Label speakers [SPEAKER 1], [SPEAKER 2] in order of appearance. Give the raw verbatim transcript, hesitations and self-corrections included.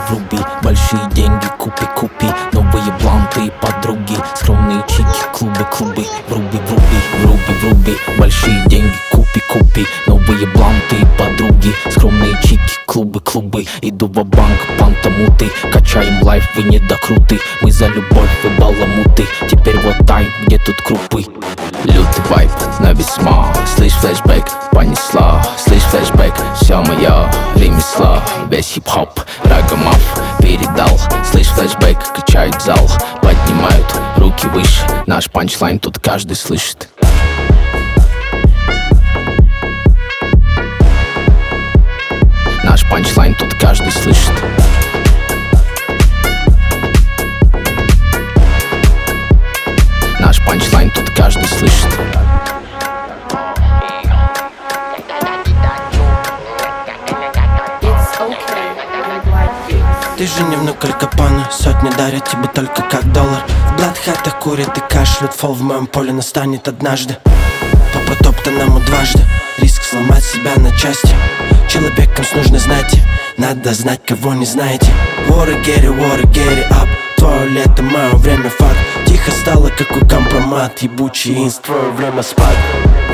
[SPEAKER 1] вруби, большие деньги купи, купи. Новые бланты и подруги, скромные чики, клубы, клубы. Вруби, вруби, вруби, вруби, большие деньги купи, купи. Новые бланты и подруги, скромные чики, клубы, клубы. Иду в банк, пантамуты, качаем лайф, вы не докруты. Мы за любовь, вы баламуты. Теперь вот тайм, где тут крупы. Лютый вайп на весьма. Слышь, флешбэк, понесла. Слышь, флешбэк, все моё ремесло. Весь хип-хоп, рагамав передал. Слышь, флешбэк, качает зал. Поднимают руки выше. Наш панчлайн тут каждый слышит. Наш панчлайн тут каждый слышит. Наш панчлайн тут каждый слышит.
[SPEAKER 2] Ты же не внук Аль Капоне, сотни дарят тебе только как доллар. В бладхатах курят и кашляют, фол в моем поле настанет однажды. По протоптанному дважды, риск сломать себя на части. Человеком с нужной знати, надо знать, кого не знаете. Воры, гери, воры, гери, ап. Твое лето, мое время, факт. Тихо стало, как у компромат, ебучий инст, твое время спать.